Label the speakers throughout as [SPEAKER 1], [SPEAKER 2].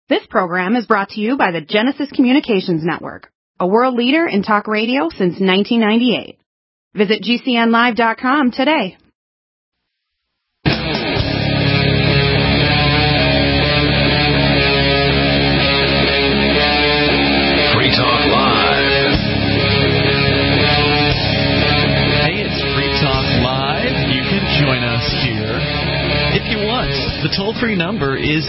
[SPEAKER 1] This program is brought to you by the Genesis Communications Network, a world leader in talk radio since 1998. Visit GCNlive.com today.
[SPEAKER 2] Free Talk Live.
[SPEAKER 3] Hey, it's Free Talk Live. You can join us here if you want. The toll-free number is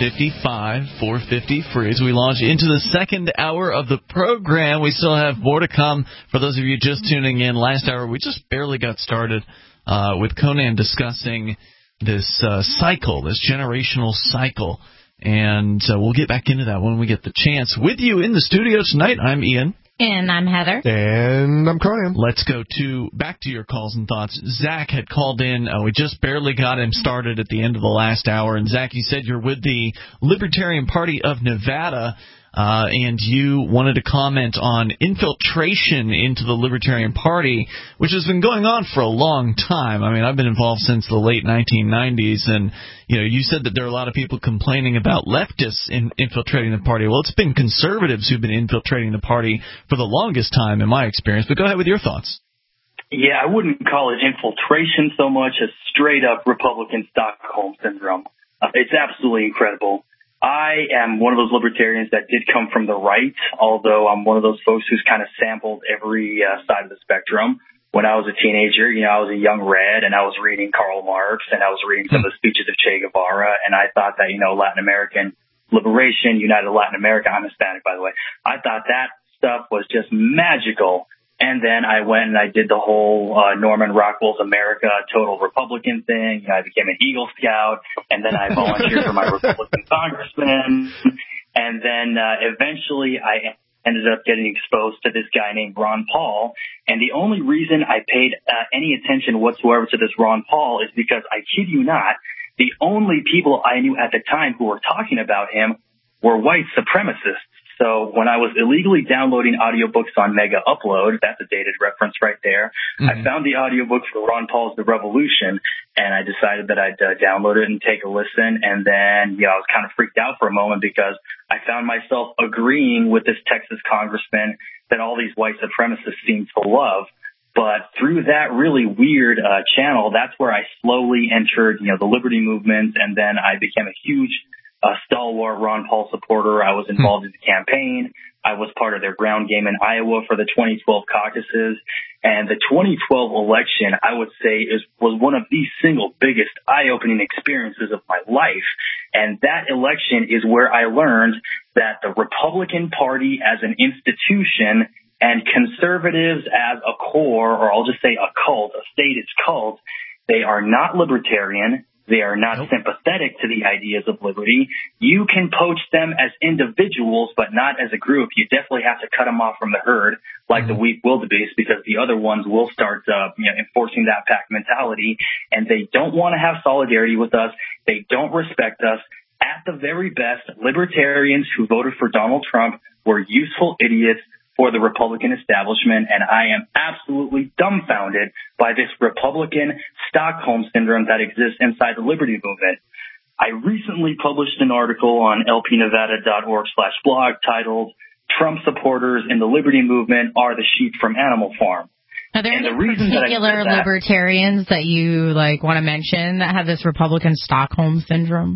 [SPEAKER 3] 855-450-FREE. As we launch into the second hour of the program, we still have more to come. For those of you just tuning in, last hour we just barely got started with Conan discussing this cycle, this generational cycle. And we'll get back into that when we get the chance. With you in the studio tonight, I'm Ian.
[SPEAKER 4] And I'm Heather.
[SPEAKER 5] And I'm Conan.
[SPEAKER 3] Let's go back to your calls and thoughts. Zach had called in. We just barely got him started at the end of the last hour. And Zach, you said you're with the Libertarian Party of Nevada, and you wanted to comment on infiltration into the Libertarian Party, which has been going on for a long time. I mean, I've been involved since the late 1990s, and you said that there are a lot of people complaining about leftists infiltrating the party. Well, it's been conservatives who've been infiltrating the party for the longest time, in my experience. But go ahead with your thoughts.
[SPEAKER 6] Yeah, I wouldn't call it infiltration so much as straight-up Republican Stockholm Syndrome. It's absolutely incredible. I am one of those libertarians that did come from the right, although I'm one of those folks who's kind of sampled every side of the spectrum. When I was a teenager, I was a young red, and I was reading Karl Marx, and I was reading some of the speeches of Che Guevara, and I thought that, Latin American liberation, United Latin America, I'm Hispanic, by the way. I thought that stuff was just magical. And then I went and I did the whole Norman Rockwell's America Total Republican thing. I became an Eagle Scout, and then I volunteered for my Republican congressman. And then eventually I ended up getting exposed to this guy named Ron Paul. And the only reason I paid any attention whatsoever to this Ron Paul is because, I kid you not, the only people I knew at the time who were talking about him were white supremacists. So when I was illegally downloading audiobooks on Mega Upload, that's a dated reference right there, I found the audiobook for Ron Paul's The Revolution, and I decided that I'd download it and take a listen. And then, I was kind of freaked out for a moment because I found myself agreeing with this Texas congressman that all these white supremacists seem to love. But through that really weird channel, that's where I slowly entered, the liberty movement, and then I became a huge stalwart Ron Paul supporter. I was involved in the campaign. I was part of their ground game in Iowa for the 2012 caucuses. And the 2012 election, I would say, was one of the single biggest eye-opening experiences of my life. And that election is where I learned that the Republican Party as an institution and conservatives as a core, or I'll just say a cult, a stated cult, they are not libertarian. They are not sympathetic to the ideas of liberty. You can poach them as individuals, but not as a group. You definitely have to cut them off from the herd, like the weak wildebeest, because the other ones will start, enforcing that pack mentality. And they don't want to have solidarity with us. They don't respect us. At the very best, libertarians who voted for Donald Trump were useful idiots for the Republican establishment, and I am absolutely dumbfounded by this Republican Stockholm Syndrome that exists inside the liberty movement. I recently published an article on lpnevada.org/blog titled, "Trump Supporters in the Liberty Movement Are the Sheep from Animal Farm."
[SPEAKER 4] Are there any particular libertarians that you want to mention that have this Republican Stockholm Syndrome?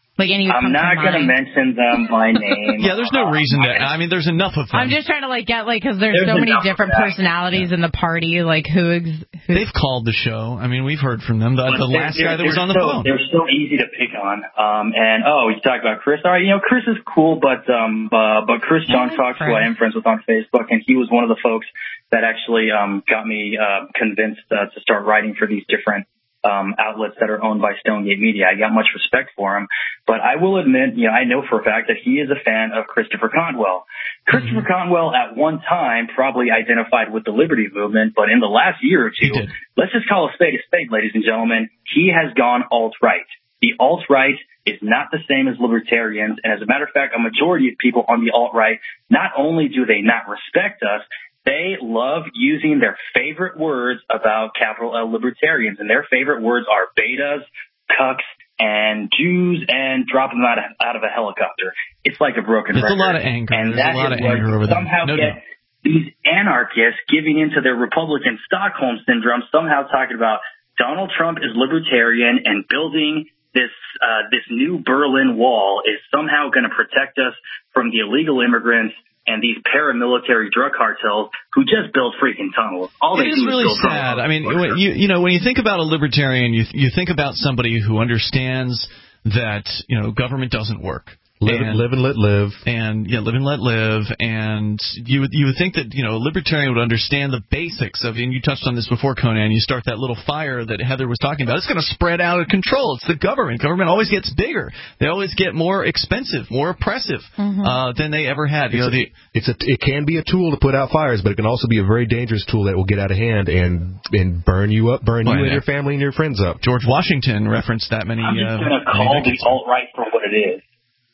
[SPEAKER 6] I'm not going to mention them by name.
[SPEAKER 3] Yeah, there's no reason to. I mean, there's enough of them.
[SPEAKER 4] I'm just trying to get because there's so many different personalities in the party.
[SPEAKER 3] They've called the show. I mean, we've heard from them. The last guy that was on the phone.
[SPEAKER 6] They're so easy to pick on. You talk about Chris. All right, Chris is cool, but Chris John Cox, who I am friends with on Facebook, and he was one of the folks that actually got me convinced to start writing for these different outlets that are owned by Stonegate Media. I got much respect for him, but I will admit, I know for a fact that he is a fan of Christopher Cantwell. Christopher Cantwell at one time probably identified with the liberty movement, but in the last year or two, let's just call a spade, ladies and gentlemen, he has gone alt-right. The alt-right is not the same as libertarians, and as a matter of fact, a majority of people on the alt-right, not only do they not respect us, they love using their favorite words about capital L libertarians, and their favorite words are betas, cucks, and Jews and drop them out of a helicopter. It's like a broken record.
[SPEAKER 3] There's a lot of anger.
[SPEAKER 6] And
[SPEAKER 3] There's a lot of anger over there.
[SPEAKER 6] Somehow get these anarchists giving into their Republican Stockholm syndrome, somehow talking about Donald Trump is libertarian and building this new Berlin Wall is somehow going to protect us from the illegal immigrants and these paramilitary drug cartels who just build freaking tunnels.
[SPEAKER 3] It is really sad. I mean, when you think about a libertarian, you think about somebody who understands that government doesn't work.
[SPEAKER 5] Live and let live.
[SPEAKER 3] And live and let live. And you would think that a libertarian would understand the basics of. And you touched on this before, Conan. You start that little fire that Heather was talking about. It's going to spread out of control. It's the government. Government always gets bigger. They always get more expensive, more oppressive than they ever had.
[SPEAKER 5] It can be a tool to put out fires, but it can also be a very dangerous tool that will get out of hand and burn you up, you and your family and your friends up.
[SPEAKER 3] George Washington referenced that many.
[SPEAKER 6] I'm just going to call the alt-right for what it is.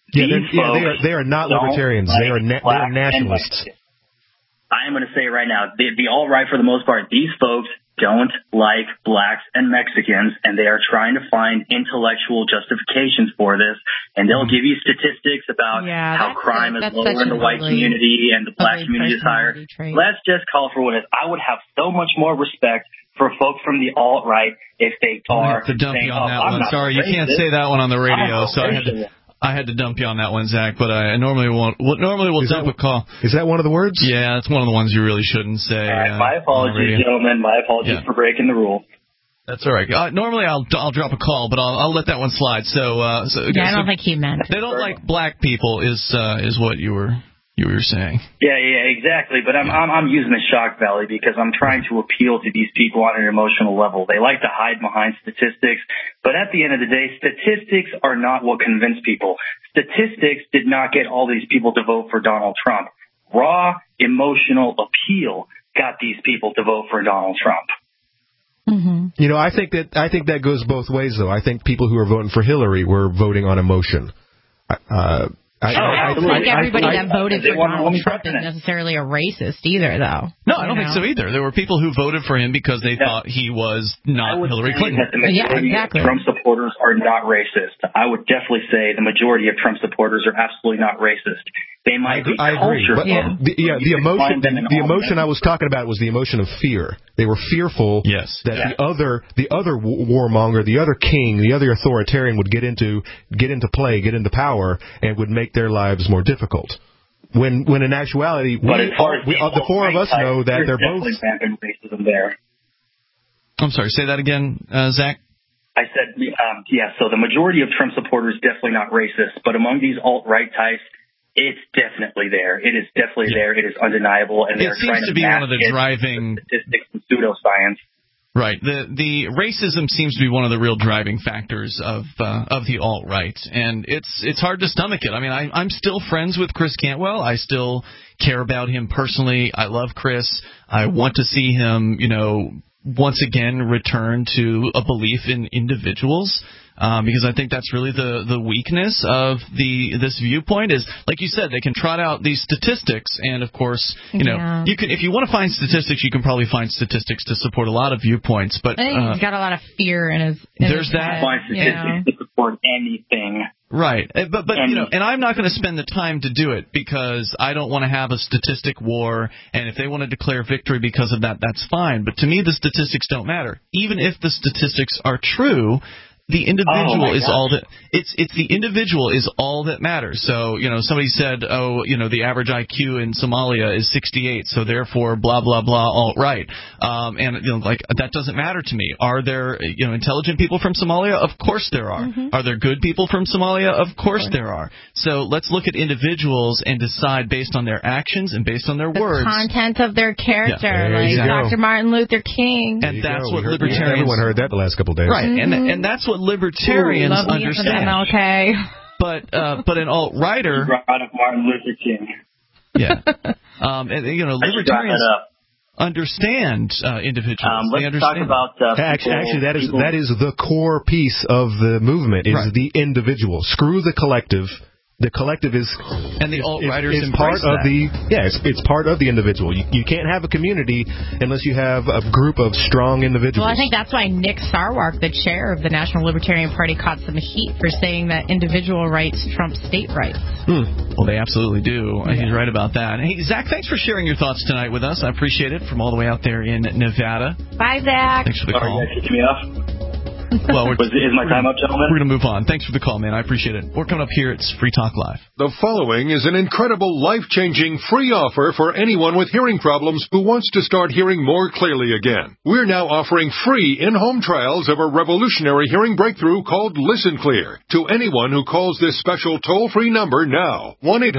[SPEAKER 5] They are not libertarians. They are nationalists.
[SPEAKER 6] I am going to say it right now. The alt-right, for the most part, these folks don't like blacks and Mexicans, and they are trying to find intellectual justifications for this. And they'll give you statistics about how crime is lower in the white community and the black community is higher. Let's just call for what it is. I would have so much more respect for folks from the alt-right if they are.
[SPEAKER 3] I have to dump you on that one. Sorry, you can't say that one on the radio, so I had to dump you on that one, Zach, but I normally won't. Normally we'll dump a call.
[SPEAKER 5] Is that one of the words?
[SPEAKER 3] Yeah, that's one of the ones you really shouldn't say.
[SPEAKER 6] All right, my apologies, gentlemen. My apologies for breaking the rule.
[SPEAKER 3] That's all right. Normally I'll drop a call, but I'll let that one slide. I
[SPEAKER 4] don't think he meant it.
[SPEAKER 3] They don't like black people is what you were saying.
[SPEAKER 6] Yeah, exactly. But I'm using the shock value because I'm trying to appeal to these people on an emotional level. They like to hide behind statistics, but at the end of the day, statistics are not what convince people. Statistics did not get all these people to vote for Donald Trump. Raw emotional appeal got these people to vote for Donald Trump.
[SPEAKER 5] Mm-hmm. I think that goes both ways, though. I think people who are voting for Hillary were voting on emotion.
[SPEAKER 4] I don't think everybody that voted for Donald Trump is necessarily a racist either, though.
[SPEAKER 3] No, I don't think so either. There were people who voted for him because they thought he was not Hillary Clinton.
[SPEAKER 6] Exactly. Trump supporters are not racist. I would definitely say the majority of Trump supporters are absolutely not racist. They might be culture.
[SPEAKER 5] The emotion I was talking about was the emotion of fear. They were fearful that the other warmonger, the other king, the other authoritarian would get into power and would make their lives more difficult. When in actuality, the four of us know that they're both.
[SPEAKER 6] Racism there.
[SPEAKER 3] I'm sorry. Say that again, Zach.
[SPEAKER 6] I said, so the majority of Trump supporters definitely not racist, but among these alt-right types, it's definitely there. It is definitely there. It is undeniable, and they're trying to
[SPEAKER 3] be one of the driving
[SPEAKER 6] statistics and pseudoscience.
[SPEAKER 3] Right. The racism seems to be one of the real driving factors of the alt-right, and it's hard to stomach it. I mean, I'm still friends with Chris Cantwell. I still care about him personally. I love Chris. I want to see him, once again return to a belief in individuals. Because I think that's really the weakness of this viewpoint is, like you said, they can trot out these statistics, and of course, you can, if you want to find statistics, you can probably find statistics to support a lot of viewpoints. But
[SPEAKER 4] I think he's got a lot of fear in his.
[SPEAKER 3] There's that.
[SPEAKER 6] Find statistics to support anything.
[SPEAKER 3] Right, but and I'm not going to spend the time to do it because I don't want to have a statistic war. And if they want to declare victory because of that, that's fine. But to me, the statistics don't matter. Even if the statistics are true, the individual is all that it's the individual is all that matters. So, somebody said, the average IQ in Somalia is 68, so therefore blah blah blah alt-right. And that doesn't matter to me. Are there intelligent people from Somalia? Of course there are. Mm-hmm. Are there good people from Somalia? Of course there are. So let's look at individuals and decide based on their actions and based on their words.
[SPEAKER 4] The content of their character, Dr. Martin Luther King.
[SPEAKER 3] And that's what libertarians.
[SPEAKER 5] Everyone heard that the last couple of days.
[SPEAKER 3] Right, and that's what libertarians understand.
[SPEAKER 4] MLK.
[SPEAKER 3] But an alt-righter.
[SPEAKER 6] Martin Luther King.
[SPEAKER 3] Yeah. Libertarians understand individuals.
[SPEAKER 6] Let's talk about
[SPEAKER 5] actually that is the core piece of the movement is the individual. Screw the collective. The collective is,
[SPEAKER 3] and the alt-righters
[SPEAKER 5] is part of it's part of the individual. You can't have a community unless you have a group of strong individuals.
[SPEAKER 4] Well, I think that's why Nick Sarwark, the chair of the National Libertarian Party, caught some heat for saying that individual rights trump state rights.
[SPEAKER 3] Well, they absolutely do. Yeah. He's right about that. Hey, Zach, thanks for sharing your thoughts tonight with us. I appreciate it, from all the way out there in Nevada.
[SPEAKER 4] Bye, Zach.
[SPEAKER 3] Thanks for the call.
[SPEAKER 6] Sorry, guys, kicking me off. Well, is my time up, gentlemen?
[SPEAKER 3] We're going to move on. Thanks for the call, man. I appreciate it. We're coming up here. It's Free Talk Live.
[SPEAKER 7] The following is an incredible, life-changing free offer for anyone with hearing problems who wants to start hearing more clearly again. We're now offering free in-home trials of a revolutionary hearing breakthrough called Listen Clear to anyone who calls this special toll-free number now,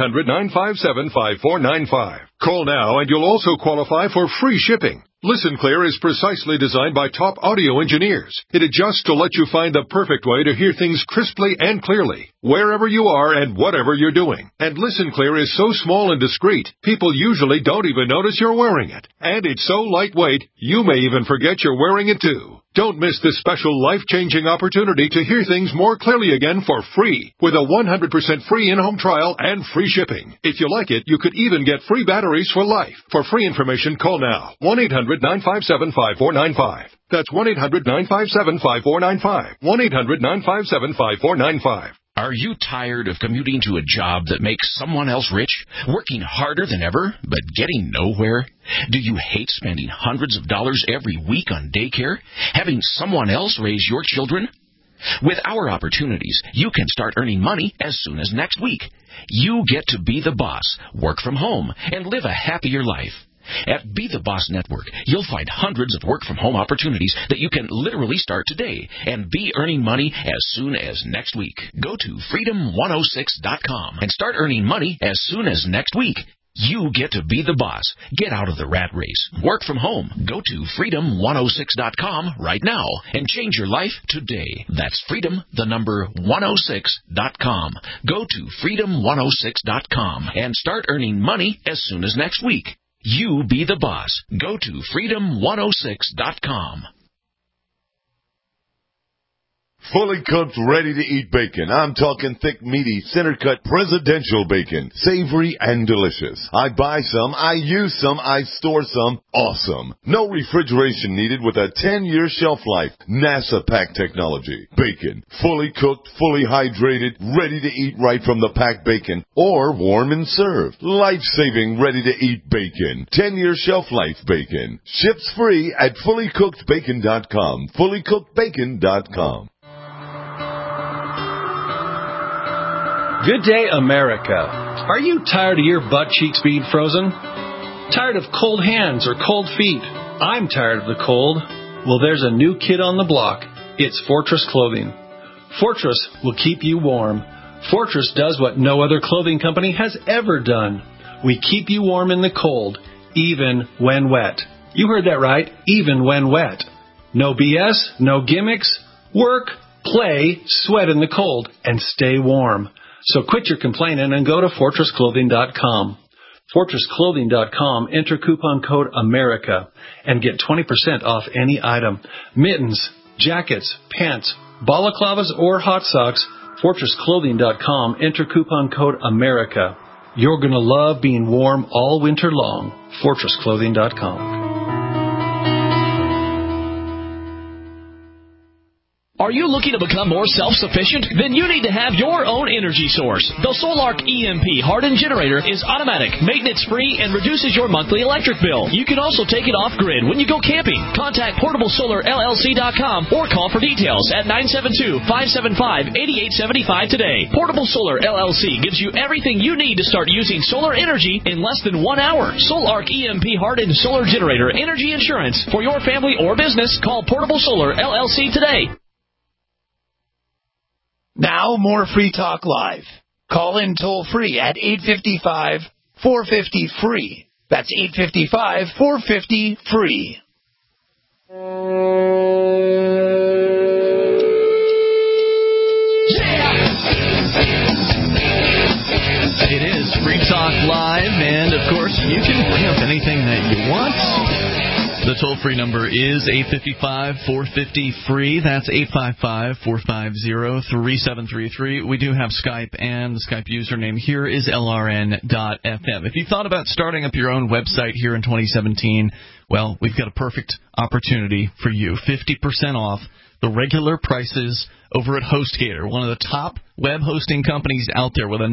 [SPEAKER 7] 1-800-957-5495. Call now and you'll also qualify for free shipping. Listen Clear is precisely designed by top audio engineers. It adjusts to let you find the perfect way to hear things crisply and clearly, wherever you are and whatever you're doing. And Listen Clear is so small and discreet, people usually don't even notice you're wearing it. And it's so lightweight, you may even forget you're wearing it too. Don't miss this special life-changing opportunity to hear things more clearly again for free, with a 100% free in-home trial and free shipping. If you like it, you could even get free batteries for life. For free information, call now, 1-800-957-5495. That's 1-800-957-5495. 1-800-957-5495.
[SPEAKER 2] Are you tired of commuting to a job that makes someone else rich, working harder than ever, but getting nowhere? Do you hate spending hundreds of dollars every week on daycare, having someone else raise your children? With our opportunities, you can start earning money as soon as next week. You get to be the boss, work from home, and live a happier life. At Be the Boss Network, you'll find hundreds of work-from-home opportunities that you can literally start today and be earning money as soon as next week. Go to freedom106.com and start earning money as soon as next week. You get to be the boss. Get out of the rat race. Work from home. Go to freedom106.com right now and change your life today. That's freedom106.com. Go to freedom106.com and start earning money as soon as next week. You be the boss. Go to freedom106.com.
[SPEAKER 8] Fully cooked, ready-to-eat bacon. I'm talking thick, meaty, center-cut, presidential bacon. Savory and delicious. I buy some, I use some, I store some. Awesome. No refrigeration needed with a 10-year shelf life. NASA pack technology. Bacon. Fully cooked, fully hydrated, ready to eat right from the packed bacon. Or warm and served. Life-saving, ready-to-eat bacon. 10-year shelf life bacon. Ships free at fullycookedbacon.com. Fullycookedbacon.com.
[SPEAKER 9] Good day, America. Are you tired of your butt cheeks being frozen? Tired of cold hands or cold feet? I'm tired of the cold. Well, there's a new kid on the block. It's Fortress Clothing. Fortress will keep you warm. Fortress does what no other clothing company has ever done. We keep you warm in the cold, even when wet. You heard that right, even when wet. No BS, no gimmicks. Work, play, sweat in the cold, and stay warm. So quit your complaining and go to FortressClothing.com. FortressClothing.com, enter coupon code AMERICA and get 20% off any item. Mittens, jackets, pants, balaclavas, or hot socks. FortressClothing.com, enter coupon code AMERICA. You're going to love being warm all winter long. FortressClothing.com.
[SPEAKER 10] Are you looking to become more self-sufficient? Then you need to have your own energy source. The SolarK EMP hardened generator is automatic, maintenance-free, and reduces your monthly electric bill. You can also take it off-grid when you go camping. Contact PortableSolarLLC.com or call for details at 972-575-8875 today. Portable Solar LLC gives you everything you need to start using solar energy in less than 1 hour. SolarK EMP hardened solar generator energy insurance for your family or business. Call Portable Solar LLC today.
[SPEAKER 11] Now, more Free Talk Live. Call in toll-free at 855-450-FREE. That's 855-450-FREE.
[SPEAKER 3] It is Free Talk Live, and, of course, you can bring up anything that you want. The toll-free number is 855-450-FREE. That's 855-450-3733. We do have Skype, and the Skype username here is LRN.FM. If you thought about starting up your own website here in 2017, well, we've got a perfect opportunity for you. 50% off the regular prices over at HostGator, one of the top web hosting companies out there with a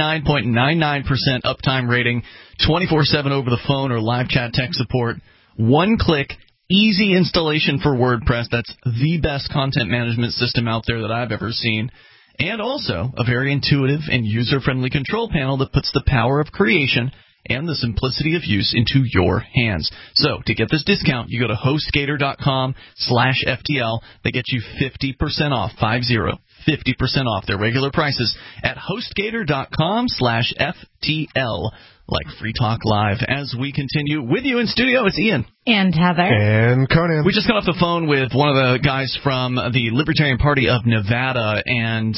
[SPEAKER 3] 99.99% uptime rating, 24/7 over the phone or live chat text support. One-click, easy installation for WordPress. That's the best content management system out there that I've ever seen. And also a very intuitive and user-friendly control panel that puts the power of creation and the simplicity of use into your hands. So to get this discount, you go to HostGator.com/FTL. They get you 50% off, 50% off their regular prices at HostGator.com/FTL. Like Free Talk Live. As we continue with you in studio, it's Ian.
[SPEAKER 4] And Heather.
[SPEAKER 5] And Conan.
[SPEAKER 3] We just got off the phone with one of the guys from the Libertarian Party of Nevada, and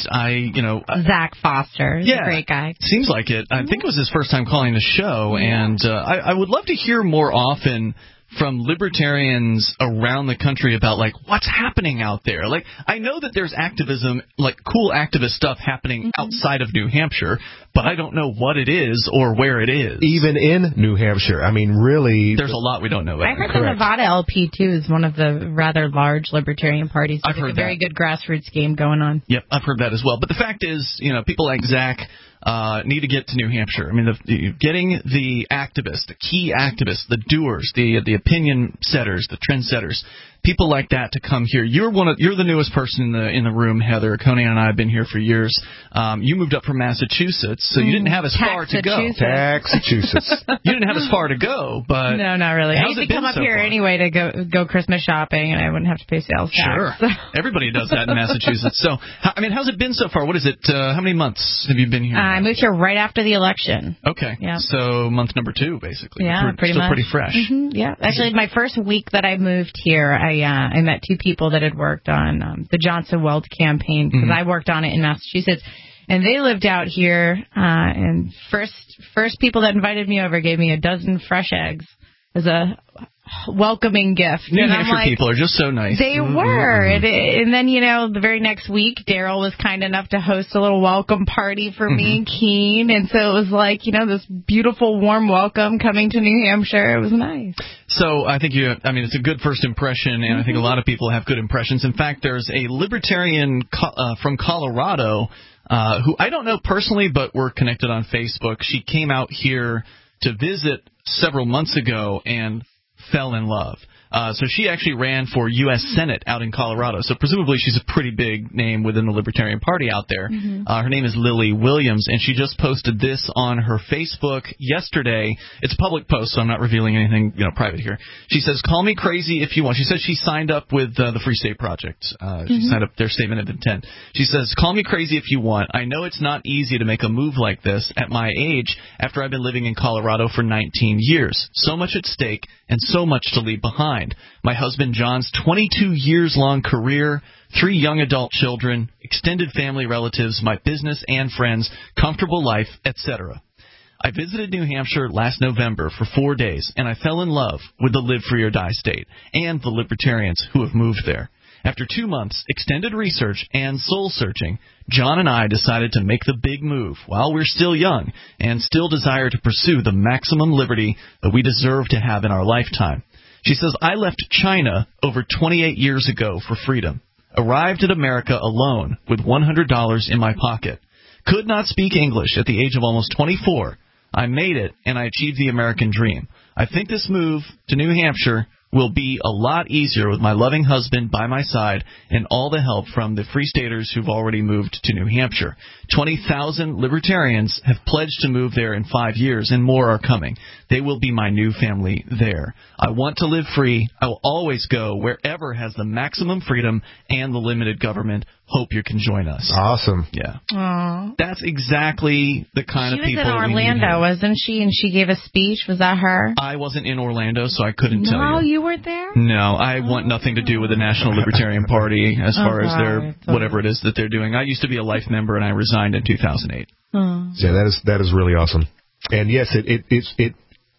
[SPEAKER 4] Zach Foster. He's a great guy.
[SPEAKER 3] Seems like it. I think it was his first time calling the show, and I would love to hear more often from libertarians around the country about, like, what's happening out there. Like, I know that there's activism, like cool activist stuff happening outside of New Hampshire, but I don't know what it is or where it is.
[SPEAKER 5] Even in New Hampshire. I mean, really.
[SPEAKER 3] There's a lot we don't know about.
[SPEAKER 4] I heard the Nevada LP, too, is one of the rather large libertarian parties.
[SPEAKER 3] I've heard
[SPEAKER 4] a very good grassroots game going on.
[SPEAKER 3] Yep, I've heard that as well. But the fact is, people like Zach need to get to New Hampshire. I mean, getting the activists, the key activists, the doers, the opinion setters, the trendsetters, people like that to come here. You're the newest person in the room, Heather. Conan and I have been here for years. You moved up from Massachusetts, so you didn't have as far to go.
[SPEAKER 5] Massachusetts.
[SPEAKER 3] You didn't have as far to go, but
[SPEAKER 4] no, not really. I used to come up here anyway to go Christmas shopping, and I wouldn't have to pay sales tax.
[SPEAKER 3] Sure,
[SPEAKER 4] so.
[SPEAKER 3] Everybody does that in Massachusetts. So, how's it been so far? What is it? How many months have you been here?
[SPEAKER 4] I moved here right after the election.
[SPEAKER 3] Okay, yeah. So month number 2, basically.
[SPEAKER 4] Yeah,
[SPEAKER 3] pretty much. Pretty fresh.
[SPEAKER 4] Mm-hmm, yeah, actually, my first week that I moved here, I met 2 people that had worked on the Johnson Weld campaign, because I worked on it in Massachusetts, and they lived out here. And first people that invited me over gave me a dozen fresh eggs as a welcoming gift.
[SPEAKER 3] New Hampshire people are just so nice.
[SPEAKER 4] They were. And then, the very next week, Daryl was kind enough to host a little welcome party for me and Keene. And so it was like, this beautiful, warm welcome coming to New Hampshire. It was nice.
[SPEAKER 3] So I think it's a good first impression, and I think a lot of people have good impressions. In fact, there's a libertarian from Colorado who I don't know personally, but we're connected on Facebook. She came out here to visit several months ago and fell in love. So she actually ran for U.S. Senate out in Colorado. So presumably she's a pretty big name within the Libertarian Party out there. Her name is Lily Williams, and she just posted this on her Facebook yesterday. It's a public post, so I'm not revealing anything private here. She says, "Call me crazy if you want." She says she signed up with the Free State Project. She signed up their statement of intent. She says, "Call me crazy if you want. I know it's not easy to make a move like this at my age after I've been living in Colorado for 19 years. So much at stake and so much to leave behind. My husband John's 22 years long career, 3 young adult children, extended family relatives, my business and friends, comfortable life, etc. I visited New Hampshire last November for 4 days, and I fell in love with the Live Free or Die state and the libertarians who have moved there. After 2 months, extended research, and soul-searching, John and I decided to make the big move while we're still young and still desire to pursue the maximum liberty that we deserve to have in our lifetime." She says, "I left China over 28 years ago for freedom. Arrived at America alone with $100 in my pocket. Could not speak English at the age of almost 24. I made it, and I achieved the American dream. I think this move to New Hampshire will be a lot easier with my loving husband by my side and all the help from the Free Staters who've already moved to New Hampshire. 20,000 libertarians have pledged to move there in 5 years, and more are coming. They will be my new family there. I want to live free. I will always go wherever has the maximum freedom and the limited government. Hope you can join us."
[SPEAKER 5] Awesome.
[SPEAKER 3] Yeah.
[SPEAKER 4] Aww.
[SPEAKER 3] That's exactly the kind of people
[SPEAKER 4] we need. She was in Orlando, wasn't she? And she gave a speech. Was that her?
[SPEAKER 3] I wasn't in Orlando, so I couldn't tell you.
[SPEAKER 4] No, you weren't there?
[SPEAKER 3] No, I want nothing to do with the National Libertarian Party as far as their whatever it is that they're doing. I used to be a life member, and I resigned in 2008.
[SPEAKER 5] Yeah, that is really awesome. And yes, it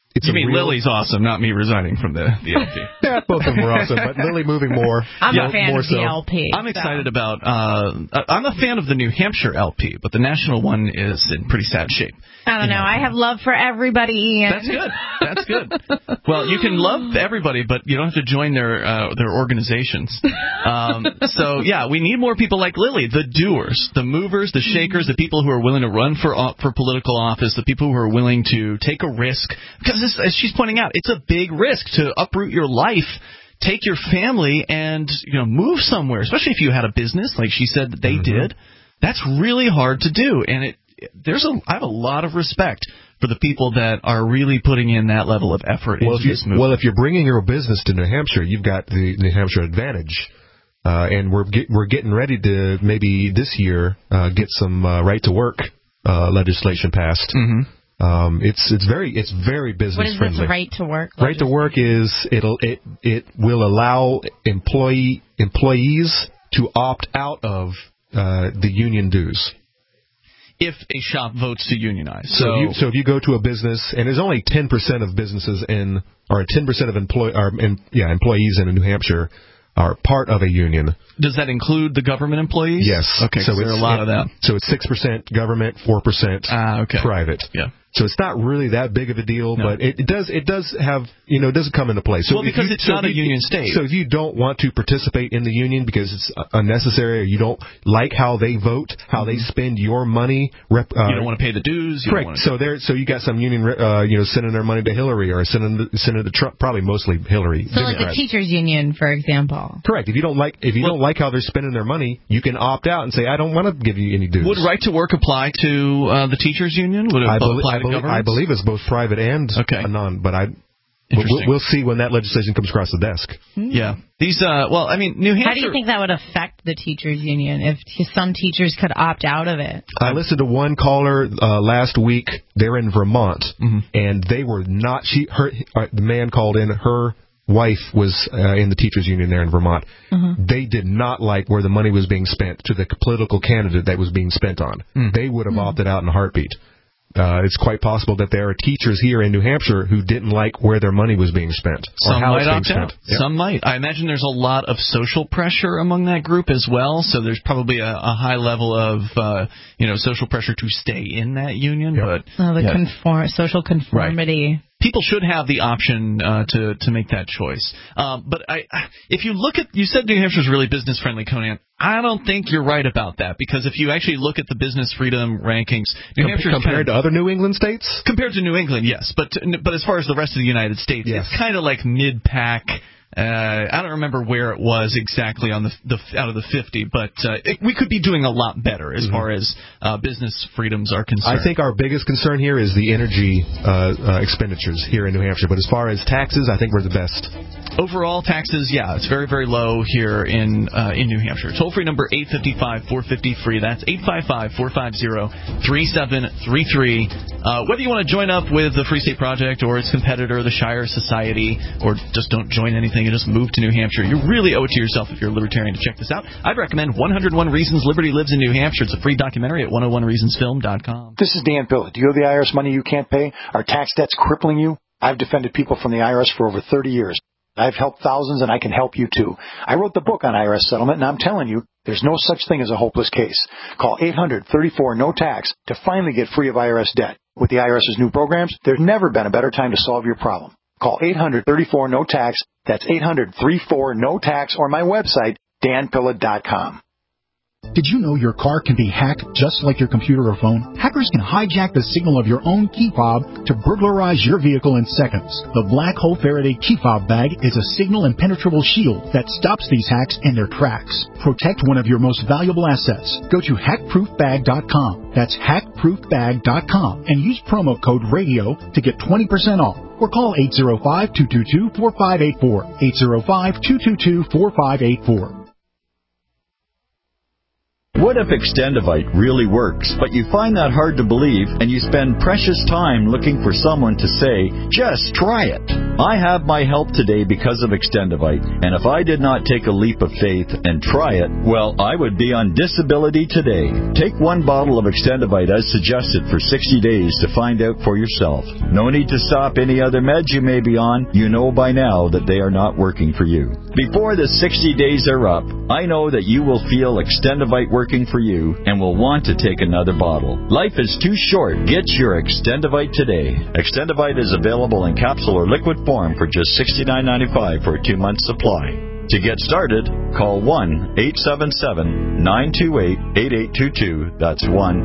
[SPEAKER 3] You mean Lily's awesome, not me resigning from the LP.
[SPEAKER 5] Yeah, both of them were awesome, but Lily moving more.
[SPEAKER 4] I'm a fan
[SPEAKER 5] more
[SPEAKER 4] of the LP.
[SPEAKER 3] I'm excited about. I'm a fan of the New Hampshire LP, but the national one is in pretty sad shape.
[SPEAKER 4] I don't know. I have love for everybody, Ian.
[SPEAKER 3] That's good. Well, you can love everybody, but you don't have to join their organizations. So yeah, we need more people like Lily, the doers, the movers, the shakers, the people who are willing to run for political office, the people who are willing to take a risk. Because as she's pointing out, it's a big risk to uproot your life, take your family, and move somewhere. Especially if you had a business, like she said that they did. That's really hard to do, and I have a lot of respect for the people that are really putting in that level of effort into this movement.
[SPEAKER 5] Well, if you're bringing your business to New Hampshire, you've got the New Hampshire advantage, and we're getting ready to maybe this year get some right to work legislation passed. It's very business friendly.
[SPEAKER 4] What is this right to work?
[SPEAKER 5] Right to work is it will allow employees to opt out of the union dues.
[SPEAKER 3] If a shop votes to unionize.
[SPEAKER 5] So if you go to a business, and there's only 10% of businesses 10% of employees in New Hampshire are part of a union.
[SPEAKER 3] Does that include the government employees?
[SPEAKER 5] Yes.
[SPEAKER 3] Okay, so there are a lot of them.
[SPEAKER 5] So it's 6% government, 4% private.
[SPEAKER 3] Yeah.
[SPEAKER 5] So it's not really that big of a deal, but it does have, it doesn't come into play. So
[SPEAKER 3] because it's not a union state.
[SPEAKER 5] So if you don't want to participate in the union because it's unnecessary, or you don't like how they vote, how they spend your money,
[SPEAKER 3] you don't want to pay the dues.
[SPEAKER 5] Correct. So you got some union, sending their money to Hillary or sending it to Trump, probably mostly Hillary.
[SPEAKER 4] So like the teachers union, for example.
[SPEAKER 5] Correct. If you don't like how they're spending their money, you can opt out and say, I don't want to give you any dues.
[SPEAKER 3] Would right to work apply to the teachers union? Would it apply to government?
[SPEAKER 5] I believe it's both private and non, but we'll see when that legislation comes across the desk.
[SPEAKER 3] Yeah. These, New Hampshire...
[SPEAKER 4] How do you think that would affect the teachers union if some teachers could opt out of it?
[SPEAKER 5] I listened to one caller last week. They're in Vermont, and they were not... the man called in, her wife was in the teachers union there in Vermont. They did not like where the money was being spent to the political candidate that was being spent on. They would have opted out in a heartbeat. It's quite possible that there are teachers here in New Hampshire who didn't like where their money was being spent.
[SPEAKER 3] Some might opt out. Yep. Some might. I imagine there's a lot of social pressure among that group as well, so there's probably a high level of social pressure to stay in that union.
[SPEAKER 5] Yep.
[SPEAKER 3] But
[SPEAKER 4] social conformity.
[SPEAKER 3] Right. People should have the option to make that choice. But if you look at, you said New Hampshire's really business friendly, Conan. I don't think you're right about that, because if you actually look at the business freedom rankings, New Hampshire
[SPEAKER 5] compared to other New England states,
[SPEAKER 3] compared to New England, yes, but as far as the rest of the United States, it's kind of like mid-pack. I don't remember where it was exactly on the out of the 50, but we could be doing a lot better as far as business freedoms are concerned.
[SPEAKER 5] I think our biggest concern here is the energy expenditures here in New Hampshire, but as far as taxes, I think we're the best.
[SPEAKER 3] Overall taxes, it's very, very low here in New Hampshire. Toll-free number 855-450-FREE. That's 855-450-3733. Whether you want to join up with the Free State Project or its competitor, the Shire Society, or just don't join anything and just move to New Hampshire, you really owe it to yourself if you're a libertarian to check this out. I'd recommend 101 Reasons Liberty Lives in New Hampshire. It's a free documentary at 101reasonsfilm.com.
[SPEAKER 12] This is Dan Pilla. Do you owe the IRS money you can't pay? Are tax debts crippling you? I've defended people from the IRS for over 30 years. I've helped thousands, and I can help you, too. I wrote the book on IRS settlement, and I'm telling you, there's no such thing as a hopeless case. Call 800-34-NO-TAX to finally get free of IRS debt. With the IRS's new programs, there's never been a better time to solve your problem. Call 800-34-NO-TAX. That's 800-34-NO-TAX, or my website, danpilla.com.
[SPEAKER 13] Did you know your car can be hacked just like your computer or phone? Hackers can hijack the signal of your own key fob to burglarize your vehicle in seconds. The Black Hole Faraday key fob bag is a signal impenetrable shield that stops these hacks in their tracks. Protect one of your most valuable assets. Go to hackproofbag.com. That's hackproofbag.com and use promo code RADIO to get 20% off. Or call 805-222-4584. 805-222-4584.
[SPEAKER 14] What if Extendivite really works, but you find that hard to believe and you spend precious time looking for someone to say, just try it? I have my health today because of Extendivite, and if I did not take a leap of faith and try it, well, I would be on disability today. Take 1 bottle of Extendivite as suggested for 60 days to find out for yourself. No need to stop any other meds you may be on. You know by now that they are not working for you. Before the 60 days are up, I know that you will feel Extendivite working for you and will want to take another bottle. Life is too short. Get your Extendivite today. Extendivite is available in capsule or liquid form for just $69.95 for a 2-month supply. To get started, call 1-877-928-8822. That's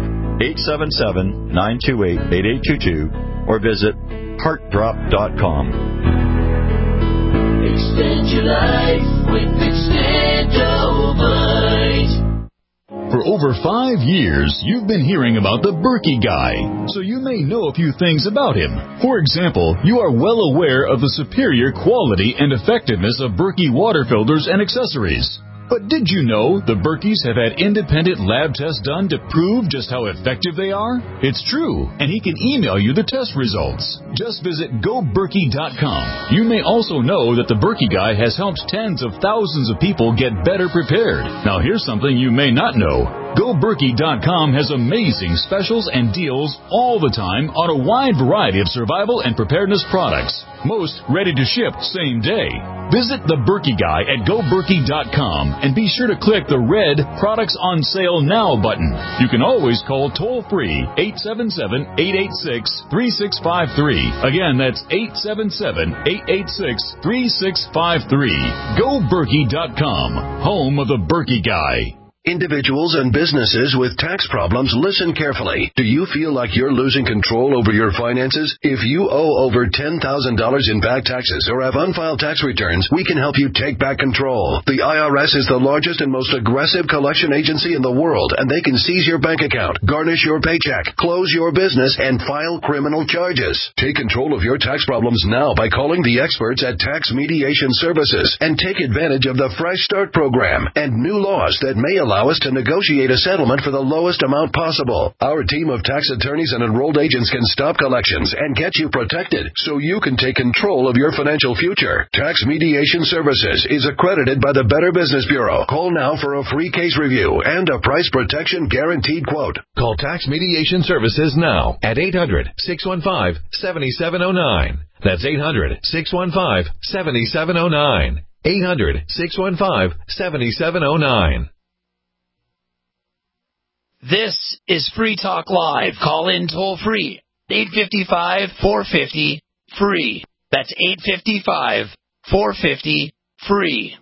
[SPEAKER 14] 1-877-928-8822. Or visit heartdrop.com.
[SPEAKER 15] Extend your life with Extendovite.
[SPEAKER 16] For over 5 years, you've been hearing about the Berkey Guy, so you may know a few things about him. For example, you are well aware of the superior quality and effectiveness of Berkey water filters and accessories. But did you know the Berkeys have had independent lab tests done to prove just how effective they are? It's true, and he can email you the test results. Just visit GoBerkey.com. You may also know that the Berkey Guy has helped tens of thousands of people get better prepared. Now here's something you may not know. GoBerkey.com has amazing specials and deals all the time on a wide variety of survival and preparedness products. Most ready to ship same day. Visit the Berkey Guy at GoBerkey.com and be sure to click the red Products on Sale Now button. You can always call toll-free 877-886-3653. Again, that's 877-886-3653. GoBerkey.com, home of the Berkey Guy.
[SPEAKER 17] Individuals and businesses with tax problems, listen carefully. Do you feel like you're losing control over your finances? If you owe over $10,000 in back taxes or have unfiled tax returns, we can help you take back control. The IRS is the largest and most aggressive collection agency in the world, and they can seize your bank account, garnish your paycheck, close your business, and file criminal charges. Take control of your tax problems now by calling the experts at Tax Mediation Services and take advantage of the Fresh Start program and new laws that may allow us to negotiate a settlement for the lowest amount possible. Our team of tax attorneys and enrolled agents can stop collections and get you protected so you can take control of your financial future. Tax Mediation Services is accredited by the Better Business Bureau. Call now for a free case review and a price protection guaranteed quote.
[SPEAKER 18] Call Tax Mediation Services now at 800-615-7709. That's 800-615-7709. 800-615-7709.
[SPEAKER 11] This is Free Talk Live. Call in toll free. 855-450-FREE. That's 855-450-FREE.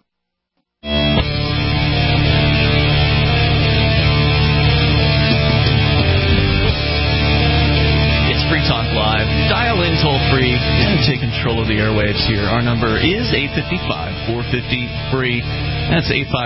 [SPEAKER 3] It's Free Talk Live. Dial in toll free and take control of the airwaves here. Our number is 855-450-FREE. That's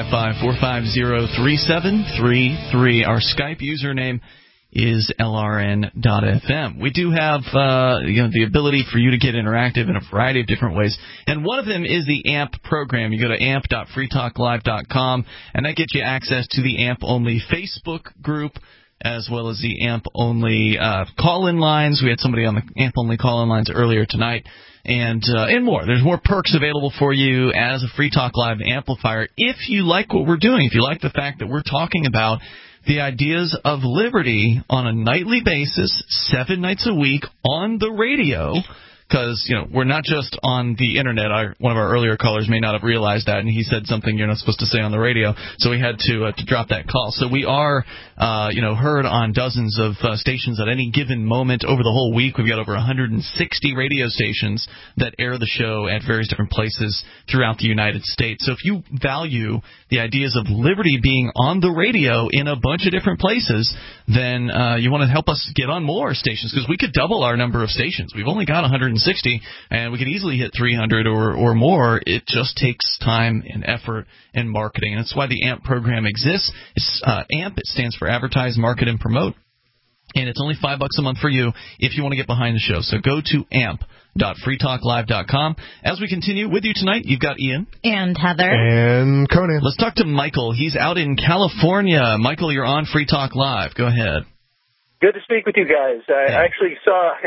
[SPEAKER 3] 855-450-3733. Our Skype username is LRN.FM. We do have the ability for you to get interactive in a variety of different ways, and one of them is the AMP program. You go to amp.freetalklive.com, and that gets you access to the AMP-only Facebook group, as well as the AMP-only call-in lines. We had somebody on the AMP-only call-in lines earlier tonight, and more. There's more perks available for you as a Free Talk Live amplifier if you like what we're doing, if you like the fact that we're talking about the ideas of liberty on a nightly basis, 7 nights a week on the radio. Because, we're not just on the Internet. One of our earlier callers may not have realized that, and he said something you're not supposed to say on the radio, so we had to drop that call. So we are, heard on dozens of stations at any given moment over the whole week. We've got over 160 radio stations that air the show at various different places throughout the United States. So if you value the ideas of liberty being on the radio in a bunch of different places, then you want to help us get on more stations, because we could double our number of stations. We've only got 160, and we could easily hit 300 or more. It just takes time and effort and marketing, and that's why the AMP program exists. It's AMP. It stands for Advertise, Market, and Promote, and it's only $5 a month for you if you want to get behind the show. So go to amp.freetalklive.com. As we continue with you tonight, you've got Ian.
[SPEAKER 4] And Heather.
[SPEAKER 5] And Conan.
[SPEAKER 3] Let's talk to Michael. He's out in California. Michael, you're on Free Talk Live. Go ahead.
[SPEAKER 19] Good to speak with you guys. I actually saw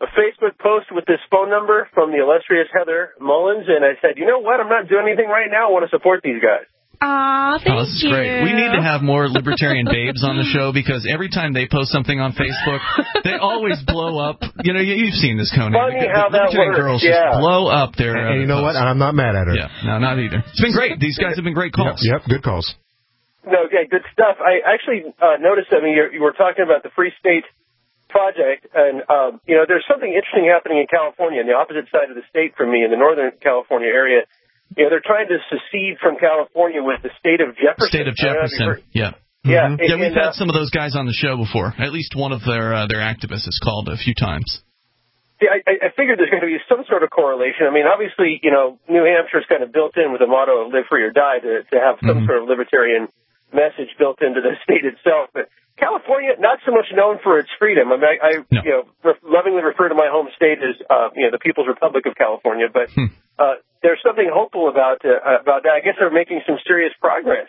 [SPEAKER 15] a Facebook post with this phone number from the illustrious Heather Mullins, and I said, you know what, I'm not doing anything right now. I want to support these guys.
[SPEAKER 4] Aw, thank you.
[SPEAKER 3] This is great. We need to have more libertarian babes on the show because every time they post something on Facebook, they always blow up. You know, you've seen this, Conan.
[SPEAKER 15] Funny how that
[SPEAKER 3] libertarian
[SPEAKER 15] works.
[SPEAKER 3] girls just blow up their.
[SPEAKER 5] And you know what? I'm not mad at her.
[SPEAKER 3] Yeah, no, not either. It's been great. These guys have been great calls.
[SPEAKER 5] Yep, good calls.
[SPEAKER 15] No, yeah, good stuff. I actually noticed. I mean, you were talking about the Free State Project, and you know, there's something interesting happening in California, on the opposite side of the state from me, in the Northern California area. You know, they're trying to secede from California with the state of Jefferson.
[SPEAKER 3] State of Jefferson, yeah.
[SPEAKER 15] Yeah,
[SPEAKER 3] yeah, we've had some of those guys on the show before. At least one of their activists has called a few times.
[SPEAKER 15] Yeah, I figured there's going to be some sort of correlation. I mean, obviously, you know, New Hampshire's kind of built in with the motto of live free or die to have some sort of libertarian message built into the state itself. But California, not so much known for its freedom. I mean, I you know, lovingly refer to my home state as, you know, the People's Republic of California, but there's something hopeful about that. I guess they're making some serious progress.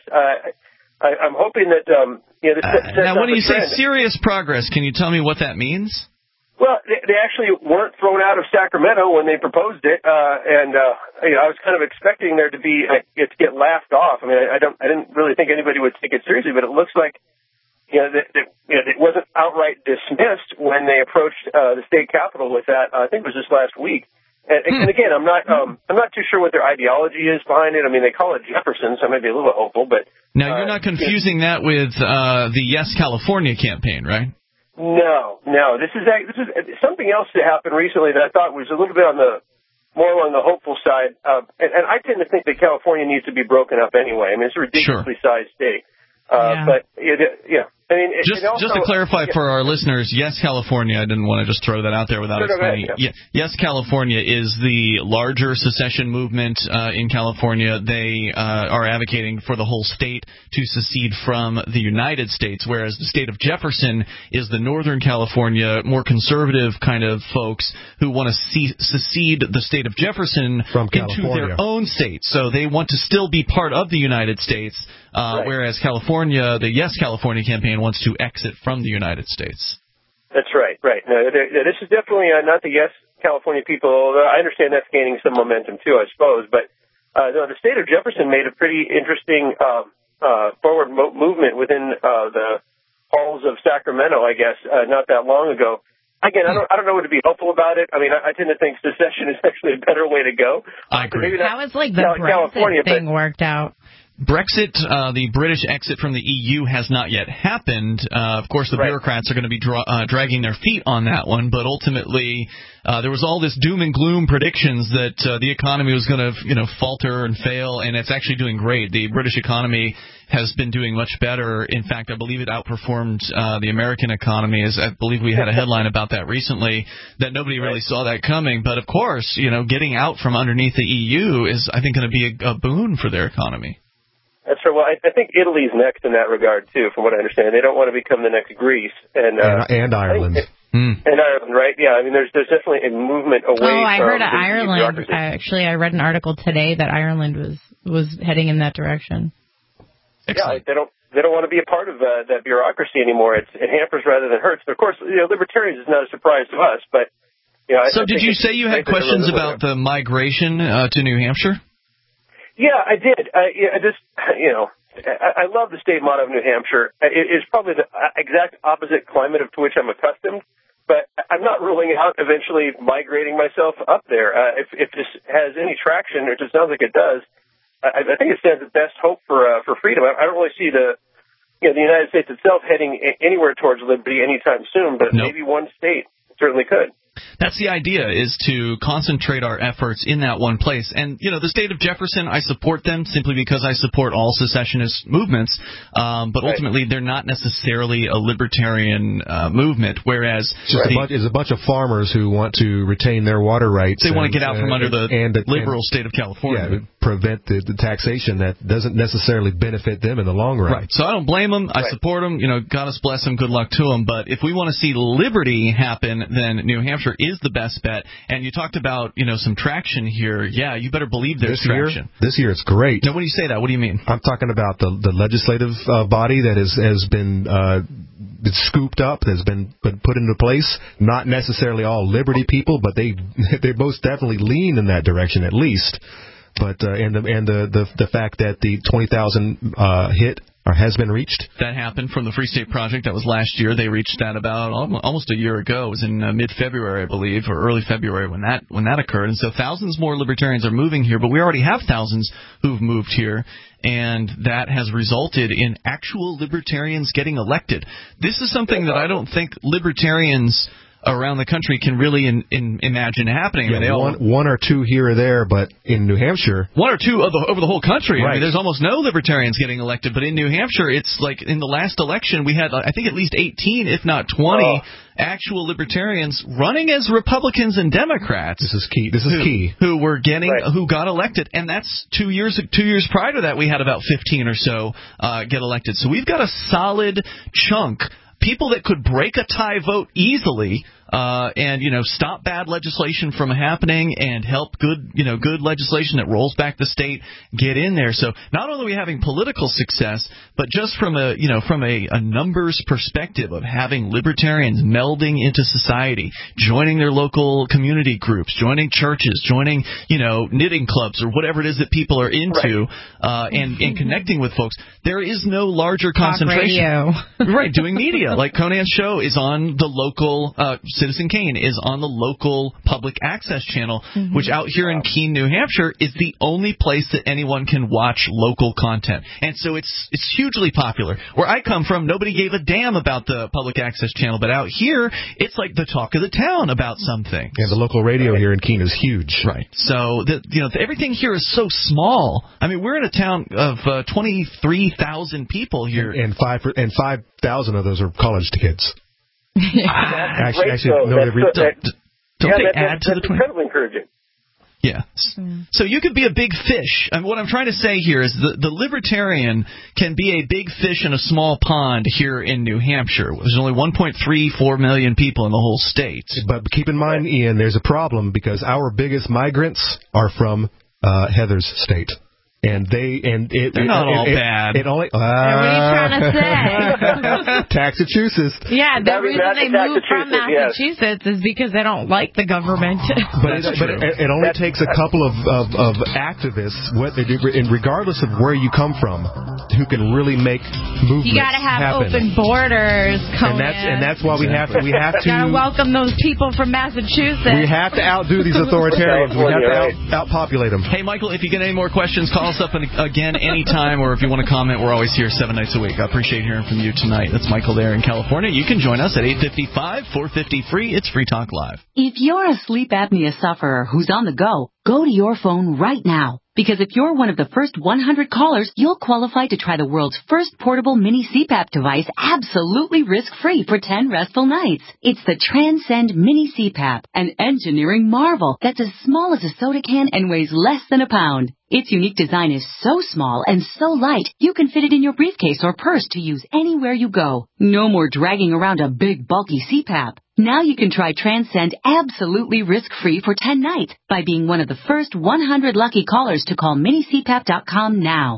[SPEAKER 15] I'm hoping that, you know,
[SPEAKER 3] now, when you say serious progress, can you tell me what that means?
[SPEAKER 15] Well, they actually weren't thrown out of Sacramento when they proposed it, and you know, I was kind of expecting there to be it to get laughed off. I mean, I didn't really think anybody would take it seriously, but it looks like, you know, it wasn't outright dismissed when they approached the state capitol with that. I think it was just last week. And again, I'm not too sure what their ideology is behind it. I mean, they call it Jefferson, so I might be a little bit hopeful. But
[SPEAKER 3] now you're not confusing that with the Yes California campaign, right?
[SPEAKER 15] No. This is something else that happened recently that I thought was a little bit more on the hopeful side. And I tend to think that California needs to be broken up anyway. I mean, it's a ridiculously sized state. But yeah. I mean,
[SPEAKER 3] just to clarify for our listeners, Yes California, I didn't want to just throw that out there without explaining. Yes California is the larger secession movement in California. They are advocating for the whole state to secede from the United States, whereas the state of Jefferson is the Northern California, more conservative kind of folks who want to secede the state of Jefferson into their own state. So they want to still be part of the United States, whereas California, the Yes California campaign, wants to exit from the United States.
[SPEAKER 15] That's right. No, this is definitely not the Yes California people, although I understand that's gaining some momentum too, I suppose. But no, the state of Jefferson made a pretty interesting forward movement within the halls of Sacramento, I guess, not that long ago. Again, I don't know what to be hopeful about it. I mean, I tend to think secession is actually a better way to go.
[SPEAKER 3] I agree.
[SPEAKER 4] How is like the Brexit thing worked out?
[SPEAKER 3] Brexit, the British exit from the EU, has not yet happened. Of course, the bureaucrats are going to be dragging their feet on that one, but ultimately there was all this doom and gloom predictions that the economy was going to, falter and fail, and it's actually doing great. The British economy has been doing much better. In fact, I believe it outperformed the American economy. I believe we had a headline about that recently, that nobody really saw that coming. But of course, getting out from underneath the EU is, I think, going to be a boon for their economy.
[SPEAKER 15] That's right. Well, I think Italy's next in that regard, too, from what I understand. They don't want to become the next Greece. And
[SPEAKER 5] Ireland.
[SPEAKER 15] And Ireland, right? Yeah, I mean, there's definitely a movement away from...
[SPEAKER 4] Oh, I heard of Ireland. Actually, I read an article today that Ireland was heading in that direction.
[SPEAKER 15] Excellent. Yeah, they don't want to be a part of that bureaucracy anymore. It hampers rather than hurts. But, of course, libertarians is not a surprise to us. But
[SPEAKER 3] So did you say you had questions about the migration to New Hampshire?
[SPEAKER 15] Yeah, I did. I love the state motto of New Hampshire. It is probably the exact opposite climate to which I'm accustomed, but I'm not ruling out eventually migrating myself up there. If this has any traction, which it sounds like it does, I think it stands the best hope for freedom. I don't really see the United States itself heading anywhere towards liberty anytime soon, but maybe one state certainly could.
[SPEAKER 3] That's the idea, is to concentrate our efforts in that one place. And, the state of Jefferson, I support them simply because I support all secessionist movements. But ultimately, they're not necessarily a libertarian movement, whereas...
[SPEAKER 5] It's a bunch of farmers who want to retain their water rights.
[SPEAKER 3] They want to get out from under the liberal state of California.
[SPEAKER 5] Yeah, prevent the taxation that doesn't necessarily benefit them in the long run.
[SPEAKER 3] Right. So I don't blame them. I support them. God bless them. Good luck to them. But if we want to see liberty happen, then New Hampshire is the best bet. And you talked about, some traction here. Yeah, you better believe there's traction.
[SPEAKER 5] This year it's great.
[SPEAKER 3] Now, when you say that, what do you mean?
[SPEAKER 5] I'm talking about the legislative body that has been scooped up, has been put into place. Not necessarily all liberty people, but they most definitely lean in that direction at least. But and the fact that the 20,000 hit has been reached.
[SPEAKER 3] That happened from the Free State Project. That was last year. They reached that about almost a year ago. It was in mid-February, I believe, or early February when that occurred. And so thousands more libertarians are moving here, but we already have thousands who've moved here, and that has resulted in actual libertarians getting elected. This is something that I don't think libertarians around the country can really imagine happening.
[SPEAKER 5] Yeah, one or two here or there, but in New Hampshire,
[SPEAKER 3] one or two over the whole country.
[SPEAKER 5] Right.
[SPEAKER 3] I mean, there's almost no libertarians getting elected, but in New Hampshire, it's like in the last election, we had, I think, at least 18, if not 20, actual libertarians running as Republicans and Democrats.
[SPEAKER 5] This is key.
[SPEAKER 3] Who were who got elected, and that's 2 years. 2 years prior to that, we had about 15 or so get elected. So we've got a solid chunk. People that could break a tie vote easily, and stop bad legislation from happening and help good legislation that rolls back the state get in there. So not only are we having political success, but just from a numbers perspective of having libertarians melding into society, joining their local community groups, joining churches, joining knitting clubs or whatever it is that people are into, and connecting with folks. There is no larger concentration. Right, doing media like Conan's show is on the local. Citizen Kane is on the local public access channel, which out here in Keene, New Hampshire, is the only place that anyone can watch local content. And so it's hugely popular. Where I come from, nobody gave a damn about the public access channel, but out here, it's like the talk of the town about something.
[SPEAKER 5] Yeah, the local radio here in Keene is huge.
[SPEAKER 3] Right. So everything here is so small. I mean, we're in a town of 23,000 people here,
[SPEAKER 5] and 5,000 of those are college kids.
[SPEAKER 15] That's incredibly encouraging.
[SPEAKER 3] Yeah. So you could be a big fish. I mean, what I'm trying to say here is the libertarian can be a big fish in a small pond here in New Hampshire. There's only 1.34 million people in the whole state.
[SPEAKER 5] But keep in mind, Ian, there's a problem because our biggest migrants are from Heather's state. And they're
[SPEAKER 3] not all bad.
[SPEAKER 5] It only.
[SPEAKER 4] What are you trying to say?
[SPEAKER 5] Massachusetts.
[SPEAKER 4] Yeah, the reason they moved from Massachusetts is because they don't like the government.
[SPEAKER 5] But it only takes a couple of activists, what they do, and regardless of where you come from, who can really make movements happen.
[SPEAKER 4] You got to have open borders, Conan.
[SPEAKER 5] And that's why we have to.
[SPEAKER 4] Got to welcome those people from Massachusetts.
[SPEAKER 5] We have to outdo these authoritarians. We have to outpopulate them.
[SPEAKER 3] Hey, Michael, if you get any more questions, call us up again anytime, or if you want to comment, we're always here 7 nights a week. I appreciate hearing from you tonight. That's Michael there in California. You can join us at 855-450-FREE. It's Free Talk Live.
[SPEAKER 19] If you're a sleep apnea sufferer who's on the go to your phone right now. Because if you're one of the first 100 callers, you'll qualify to try the world's first portable mini CPAP device absolutely risk-free for 10 restful nights. It's the Transcend Mini CPAP, an engineering marvel that's as small as a soda can and weighs less than a pound. Its unique design is so small and so light, you can fit it in your briefcase or purse to use anywhere you go. No more dragging around a big, bulky CPAP. Now you can try Transcend absolutely risk-free for 10 nights by being one of the first 100 lucky callers to call minicpap.com now.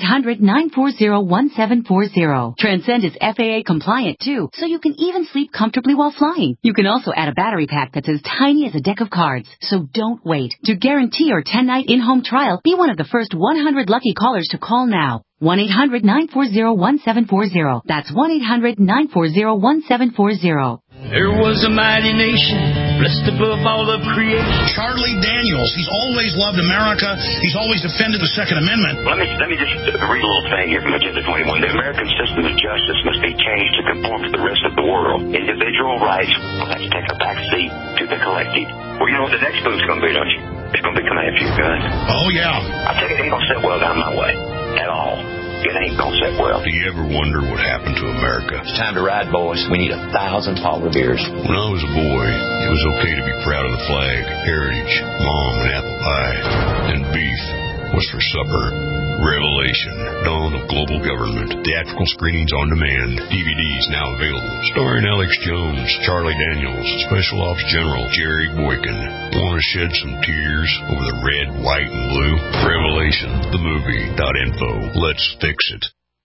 [SPEAKER 19] 1-800-940-1740. Transcend is FAA compliant too, so you can even sleep comfortably while flying. You can also add a battery pack that's as tiny as a deck of cards, so don't wait. To guarantee your 10-night in-home trial, be one of the first 100 lucky callers to call now. 1-800-940-1740. That's 1-800-940-1740.
[SPEAKER 11] There was a mighty nation, blessed above all of creation.
[SPEAKER 20] Charlie Daniels, he's always loved America. He's always defended the Second Amendment.
[SPEAKER 21] Let me just read a little thing here from Agenda 21. The American system of justice must be changed to conform to the rest of the world. Individual rights will have to take a back seat to the collective. Well, you know what the next move's going to be, don't you? It's going to be coming after you, guns.
[SPEAKER 20] Oh, yeah.
[SPEAKER 21] I think it ain't going to sit well down my way at all. It ain't gonna sit well.
[SPEAKER 22] Do you ever wonder what happened to America?
[SPEAKER 21] It's time to ride, boys. We need 1,000 Paula beers.
[SPEAKER 22] When I was a boy, it was okay to be proud of the flag, heritage, mom and apple pie, and beef. What's for supper? Revelation, Dawn of Global Government. Theatrical screenings on demand. DVDs now available. Starring Alex Jones, Charlie Daniels, Special Ops General Jerry Boykin. Want to shed some tears over the red, white, and blue? Revelation, the movie.info. Let's fix it.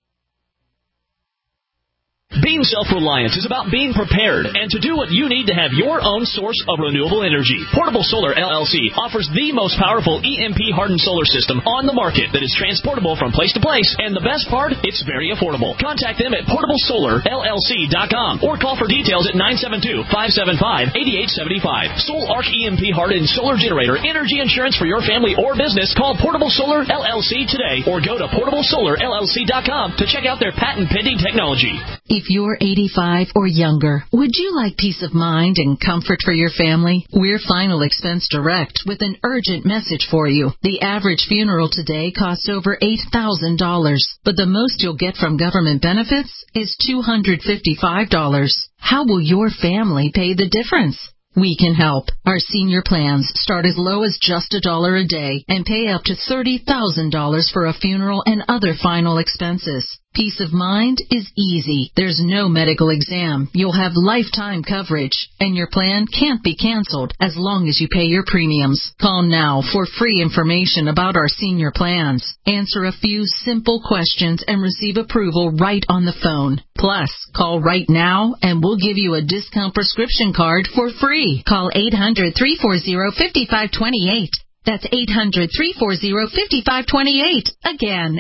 [SPEAKER 10] Being self-reliant is about being prepared and to do what you need to have your own source of renewable energy. Portable Solar LLC offers the most powerful EMP-hardened solar system on the market that is transportable from place to place, and the best part, it's very affordable. Contact them at portablesolarllc.com or call for details at 972-575-8875. Solark EMP-hardened solar generator energy insurance for your family or business. Call Portable Solar LLC today or go to portablesolarllc.com to check out their patent-pending technology.
[SPEAKER 1] If you're 85 or younger, would you like peace of mind and comfort for your family? We're Final Expense Direct with an urgent message for you. The average funeral today costs over $8,000, but the most you'll get from government benefits is $255. How will your family pay the difference? We can help. Our senior plans start as low as just $1 a day and pay up to $30,000 for a funeral and other final expenses. Peace of mind is easy. There's no medical exam. You'll have lifetime coverage, and your plan can't be canceled as long as you pay your premiums. Call now for free information about our senior plans. Answer a few simple questions and receive approval right on the phone. Plus, call right now and we'll give you a discount prescription card for free. Call 800-340-5528. That's 800-340-5528. Again,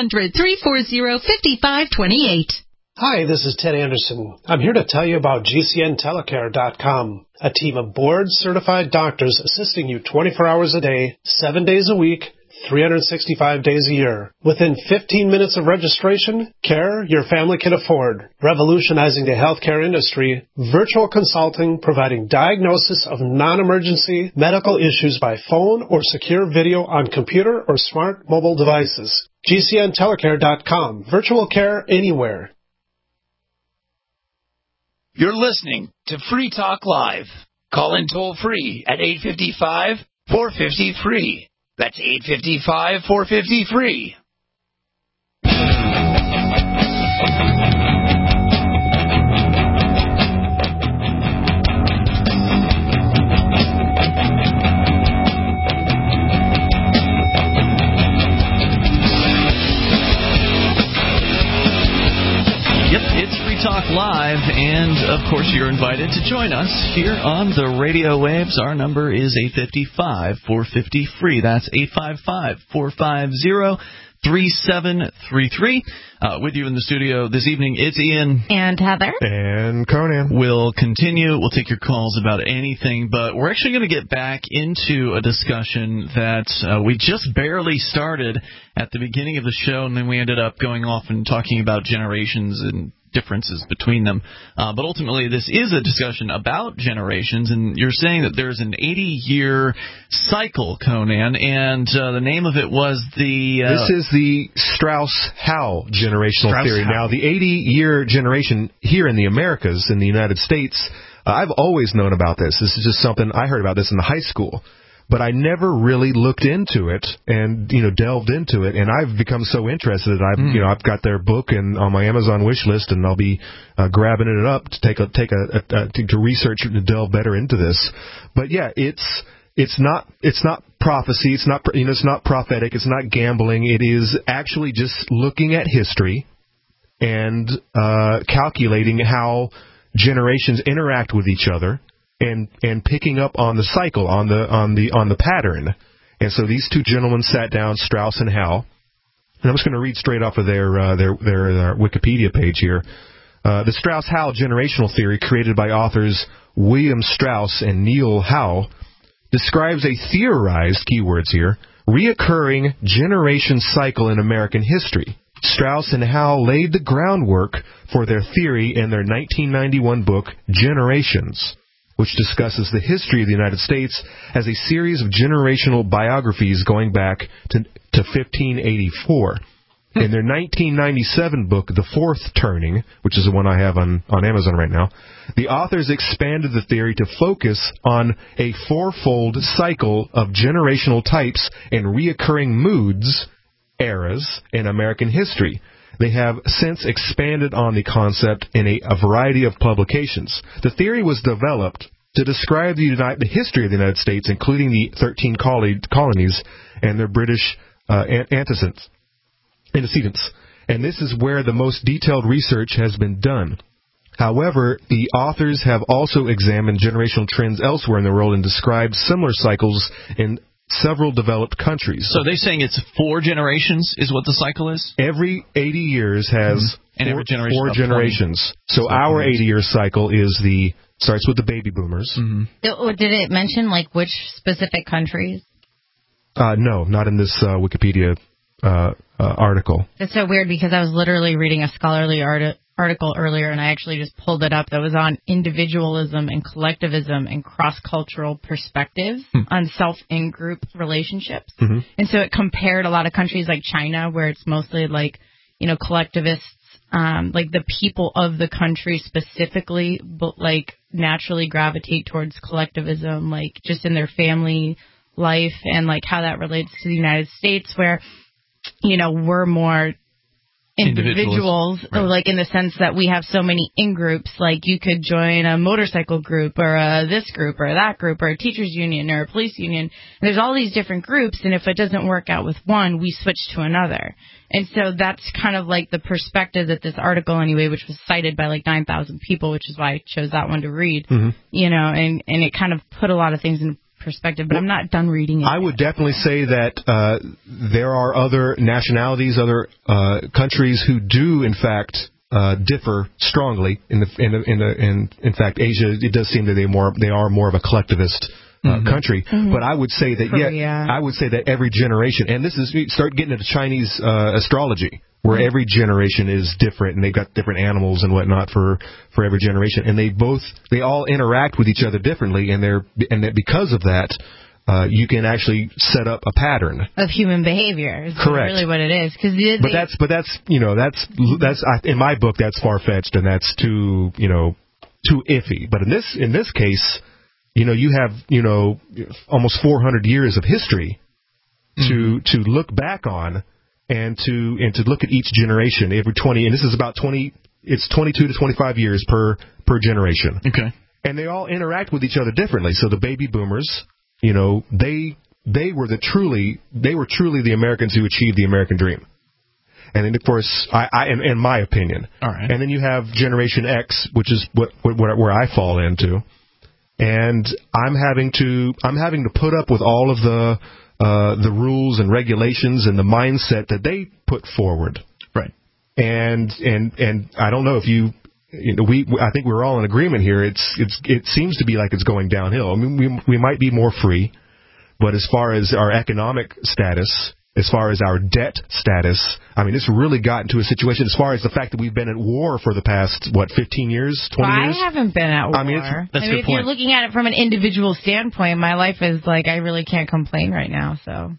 [SPEAKER 1] 800-340-5528.
[SPEAKER 6] Hi, this is Ted Anderson. I'm here to tell you about GCNtelecare.com, a team of board-certified doctors assisting you 24 hours a day, 7 days a week, 365 days a year. Within 15 minutes of registration, care your family can afford. Revolutionizing the healthcare industry, virtual consulting providing diagnosis of non-emergency medical issues by phone or secure video on computer or smart mobile devices. GCNtelecare.com. Virtual care anywhere.
[SPEAKER 11] You're listening to Free Talk Live. Call in toll free at 855-450-FREE. That's 855-450-FREE.
[SPEAKER 3] Yep, it's Free Talk Live, and of course you're invited to join us here on the radio waves. Our number is 855-450-FREE. That's 855-450-3733. With you in the studio this evening, it's Ian.
[SPEAKER 4] And Heather.
[SPEAKER 5] And Conan.
[SPEAKER 3] We'll continue. We'll take your calls about anything, but we're actually going to get back into a discussion that we just barely started at the beginning of the show, and then we ended up going off and talking about generations and differences between them. But ultimately, this is a discussion about generations, and you're saying that there's an 80-year cycle, Conan, and the name of it was the...
[SPEAKER 5] This is the Strauss-Howe generational theory. Now, the 80-year generation here in the Americas, in the United States, I've always known about this. This is just something I heard about this in high school. But I never really looked into it and, delved into it. And I've become so interested that I've got their book and on my Amazon wish list, and I'll be grabbing it up to to research and to delve better into this. But yeah, it's not prophecy. It's not prophetic. It's not gambling. It is actually just looking at history and calculating how generations interact with each other. And picking up on the cycle, on the pattern. And so these two gentlemen sat down, Strauss and Howe. And I'm just going to read straight off of their Wikipedia page here. The Strauss-Howe generational theory, created by authors William Strauss and Neil Howe, describes a theorized, keywords here, reoccurring generation cycle in American history. Strauss and Howe laid the groundwork for their theory in their 1991 book, Generations, which discusses the history of the United States as a series of generational biographies going back to 1584. In their 1997 book, The Fourth Turning, which is the one I have on Amazon right now, the authors expanded the theory to focus on a fourfold cycle of generational types and reoccurring moods, eras, in American history. They have since expanded on the concept in a variety of publications. The theory was developed to describe the history of the United States, including the 13 colonies and their British antecedents. And this is where the most detailed research has been done. However, the authors have also examined generational trends elsewhere in the world and described similar cycles in several developed countries.
[SPEAKER 3] So they're saying it's 4 generations is what the cycle is?
[SPEAKER 5] Every 80 years has
[SPEAKER 3] every generation
[SPEAKER 5] 4 generations. So our 80-year cycle starts with the baby boomers.
[SPEAKER 4] Did it mention which specific countries?
[SPEAKER 5] No, not in this Wikipedia article.
[SPEAKER 4] It's so weird because I was literally reading a scholarly article earlier, and I actually just pulled it up that was on individualism and collectivism and cross-cultural perspectives on self and group relationships. And so it compared a lot of countries like China, where it's mostly collectivists, the people of the country specifically, but naturally gravitate towards collectivism, just in their family life, and how that relates to the United States, where we're more individuals, right. In the sense that we have so many in-groups. You could join a motorcycle group or this group or that group or a teachers union or a police union. And there's all these different groups, and if it doesn't work out with one, we switch to another. And so that's kind of the perspective that this article, anyway, which was cited by 9,000 people, which is why I chose that one to read, and it kind of put a lot of things in perspective, but I'm not done reading it.
[SPEAKER 5] I would definitely say that there are other nationalities, other countries who do, in fact, differ strongly. In fact, Asia, it does seem that they are more of a collectivist country. But I would say that I would say that every generation, and this is start getting into Chinese astrology, where every generation is different, and they've got different animals and whatnot for every generation, and they all interact with each other differently, and that because of that, you can actually set up a pattern
[SPEAKER 4] of human behavior. Is
[SPEAKER 5] correct.
[SPEAKER 4] Really, what it is.
[SPEAKER 5] But that's in my book, that's far fetched, and that's too iffy. But in this case, you have almost 400 years of history to look back on. And to look at each generation every 20, and this is about 20. It's 22 to 25 years per generation.
[SPEAKER 3] Okay.
[SPEAKER 5] And they all interact with each other differently. So the baby boomers, they were truly the Americans who achieved the American dream. And then, of course, in my opinion.
[SPEAKER 3] All right.
[SPEAKER 5] And then you have Generation X, which is where I fall into. And I'm having to put up with all of the rules and regulations and the mindset that they put forward.
[SPEAKER 3] Right.
[SPEAKER 5] And I don't know if I think we're all in agreement here. It seems to be like it's going downhill. I mean, we might be more free, but as far as our economic status, as far as our debt status, I mean, it's really gotten to a situation as far as the fact that we've been at war for the past, 15 years, 20 years?
[SPEAKER 4] I haven't been at war.
[SPEAKER 5] I mean,
[SPEAKER 4] if you're looking at it from an individual standpoint, my life is I really can't complain right now, so.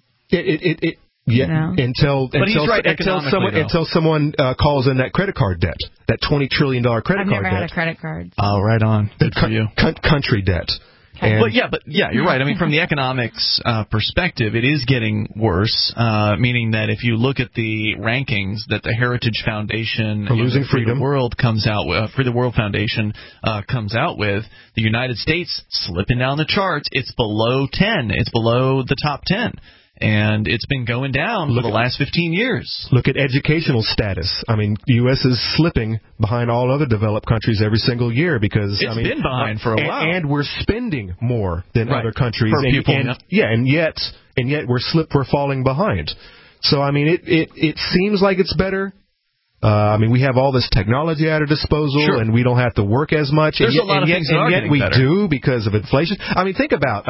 [SPEAKER 5] Until someone calls in that credit card debt, that $20 trillion credit card debt.
[SPEAKER 4] I've never had a credit card.
[SPEAKER 3] Oh, right on. Good for you.
[SPEAKER 5] Country debt.
[SPEAKER 3] But you're right. I mean, from the economics perspective, it is getting worse, meaning that if you look at the rankings that the Heritage Foundation
[SPEAKER 5] for losing freedom
[SPEAKER 3] the World comes out with, Free the World Foundation comes out with, the United States slipping down the charts. It's below 10. It's below the top 10. And it's been going down for the last 15 years.
[SPEAKER 5] Look at educational status. I mean, the U.S. is slipping behind all other developed countries every single year because
[SPEAKER 3] it's been behind for a while,
[SPEAKER 5] and we're spending more than other countries.
[SPEAKER 3] Per pupil,
[SPEAKER 5] and yet we're falling behind. So I mean, it seems like it's better. I mean, we have all this technology at our disposal, and we don't have to work as much.
[SPEAKER 3] There's a lot of things that are getting better.
[SPEAKER 5] And yet we do because of inflation. I mean, think about.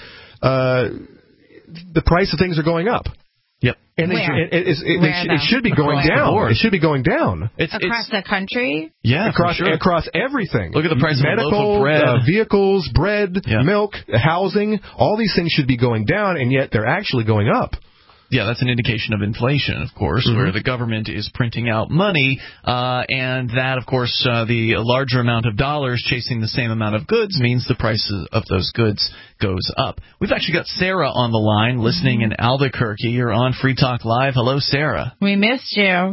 [SPEAKER 5] The price of things are going up.
[SPEAKER 3] Yep.
[SPEAKER 5] And it should be going down. It should be going down.
[SPEAKER 4] Across the country?
[SPEAKER 3] Yeah,
[SPEAKER 5] across everything.
[SPEAKER 3] Look at the price of a loaf of bread.
[SPEAKER 5] Vehicles, bread, milk, housing. All these things should be going down, and yet they're actually going up.
[SPEAKER 3] Yeah, that's an indication of inflation, of course, where the government is printing out money, and that, of course, the larger amount of dollars chasing the same amount of goods means the price of those goods goes up. We've actually got Sarah on the line, listening in Albuquerque. You're on Free Talk Live. Hello, Sarah.
[SPEAKER 4] We missed you.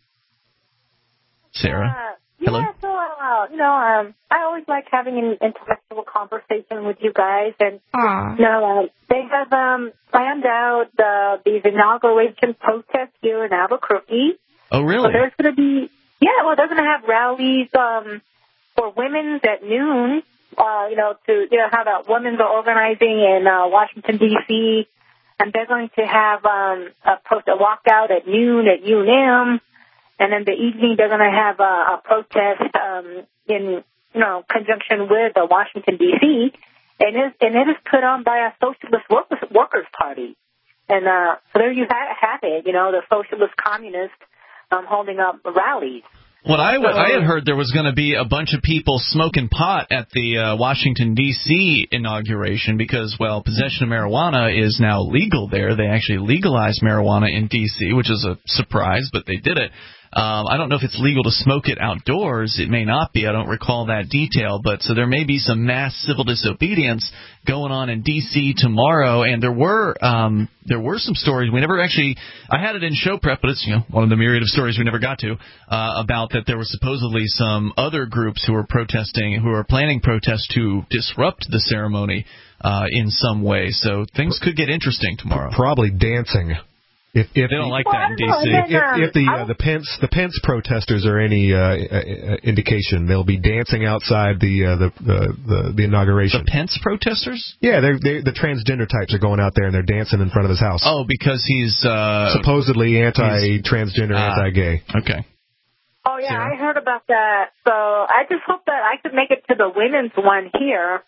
[SPEAKER 3] Sarah? Hello?
[SPEAKER 2] Yeah, so, I always like having an intellectual conversation with you guys, and, they have planned out these inauguration protests here in Albuquerque.
[SPEAKER 3] Oh, really?
[SPEAKER 2] So there's going to be, they're going to have rallies for women's at noon, how the women are organizing in Washington, D.C., and they're going to have a walkout at noon at UNM. And in the evening, they're going to have a protest in conjunction with the Washington, D.C., and it is put on by a Socialist Workers' Party. And so there you have it, the Socialist Communists holding up rallies.
[SPEAKER 3] What I had heard there was going to be a bunch of people smoking pot at the Washington, D.C. inauguration because, well, possession of marijuana is now legal there. They actually legalized marijuana in D.C., which is a surprise, but they did it. I don't know if it's legal to smoke it outdoors. It may not be. I don't recall that detail. But so there may be some mass civil disobedience going on in D.C. tomorrow. And there were some stories. We never actually – I had it in show prep, but it's one of the myriad of stories we never got to about that there were supposedly some other groups who were protesting, who are planning protests to disrupt the ceremony in some way. So things could get interesting tomorrow.
[SPEAKER 5] Probably dancing. If
[SPEAKER 3] they don't like that in D.C.
[SPEAKER 5] If the Pence protesters are any indication, they'll be dancing outside the inauguration.
[SPEAKER 3] The Pence protesters?
[SPEAKER 5] Yeah, the transgender types are going out there and they're dancing in front of his house.
[SPEAKER 3] Oh, because he's
[SPEAKER 5] supposedly anti-transgender, anti-gay.
[SPEAKER 3] Okay.
[SPEAKER 2] Oh yeah, Sarah? I heard about that. So I just hope that I could make it to the women's one here.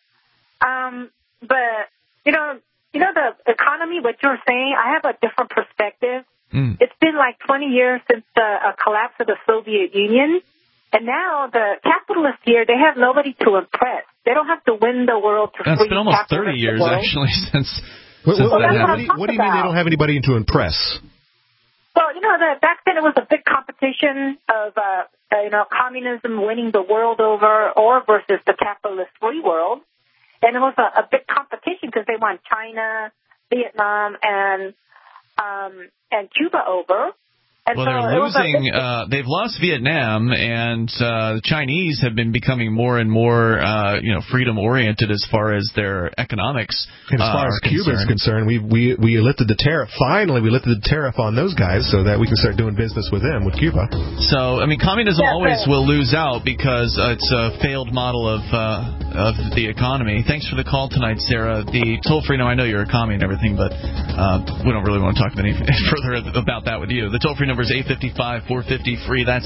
[SPEAKER 2] But the economy, what you're saying, I have a different perspective. It's been like 20 years since the collapse of the Soviet Union, and now the capitalists here, they have nobody to impress. They don't have to win the world to free capitalists.
[SPEAKER 3] It's been almost 30 years, actually, since
[SPEAKER 5] what do you mean they don't have anybody to impress?
[SPEAKER 2] Well, back then it was a big competition of, communism winning the world over or versus the capitalist free world. And it was a big competition because they won China, Vietnam, and Cuba over. And
[SPEAKER 3] well, they're losing. They've lost Vietnam, and the Chinese have been becoming more and more, freedom oriented as far as their economics.
[SPEAKER 5] And as far as Cuba is concerned, we lifted the tariff. Finally, we lifted the tariff on those guys so that we can start doing business with them, with Cuba.
[SPEAKER 3] So, I mean, communism always will lose out because it's a failed model of the economy. Thanks for the call tonight, Sarah. The toll free. Now, I know you're a commie and everything, but we don't really want to talk any further about that with you. The toll free number is 855-450-FREE. That's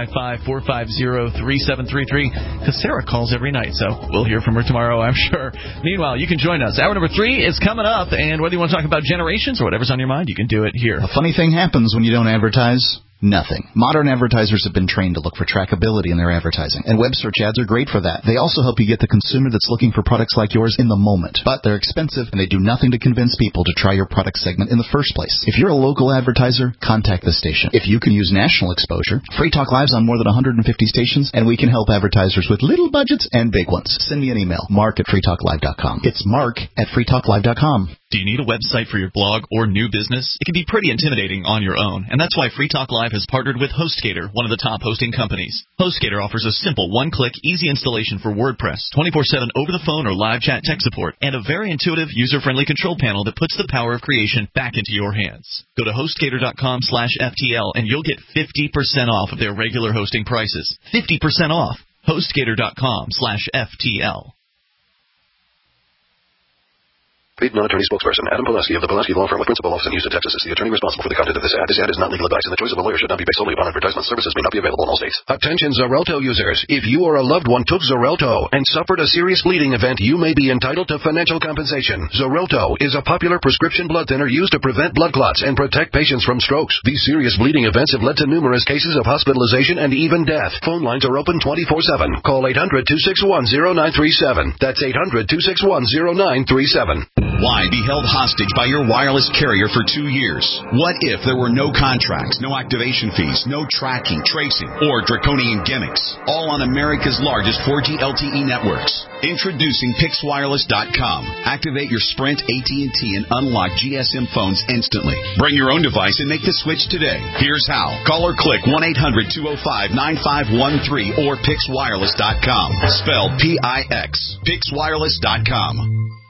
[SPEAKER 3] 855-450-3733. Because Sarah calls every night, so we'll hear from her tomorrow, I'm sure. Meanwhile, you can join us. Hour number 3 is coming up, and whether you want to talk about generations or whatever's on your mind, you can do it here.
[SPEAKER 7] A funny thing happens when you don't advertise. Nothing. Modern advertisers have been trained to look for trackability in their advertising, and web search ads are great for that. They also help you get the consumer that's looking for products like yours in the moment. But they're expensive, and they do nothing to convince people to try your product segment in the first place. If you're a local advertiser, contact the station. If you can use national exposure, Free Talk Live's on more than 150 stations, and we can help advertisers with little budgets and big ones. Send me an email, mark@freetalklive.com. It's mark@freetalklive.com.
[SPEAKER 3] Do you need a website for your blog or new business? It can be pretty intimidating on your own, and that's why Free Talk Live has partnered with HostGator, one of the top hosting companies. HostGator offers a simple one-click, easy installation for WordPress, 24/7 over-the-phone or live chat tech support, and a very intuitive, user-friendly control panel that puts the power of creation back into your hands. Go to HostGator.com/FTL, and you'll get 50% off of their regular hosting prices. 50% off. HostGator.com/FTL.
[SPEAKER 17] Paid non-attorney spokesperson Adam Pulaski of the Pulaski Law Firm with principal office in Houston, Texas, is the attorney responsible for the content of this ad. This ad is not legal advice, and the choice of a lawyer should not be based solely upon advertisement. Services may not be available in all states. Attention Xarelto users. If you or a loved one took Xarelto and suffered a serious bleeding event, you may be entitled to financial compensation. Xarelto is a popular prescription blood thinner used to prevent blood clots and protect patients from strokes. These serious bleeding events have led to numerous cases of hospitalization and even death. Phone lines are open 24/7. Call 800-261-0937. That's 800-261-0937.
[SPEAKER 8] Why be held hostage by your wireless carrier for 2 years? What if there were no contracts, no activation fees, no tracking, tracing, or draconian gimmicks? All on America's largest 4G LTE networks. Introducing PixWireless.com. Activate your Sprint, AT&T, and unlock GSM phones instantly. Bring your own device and make the switch today. Here's how. Call or click 1-800-205-9513 or PixWireless.com. Spelled P-I-X. PixWireless.com.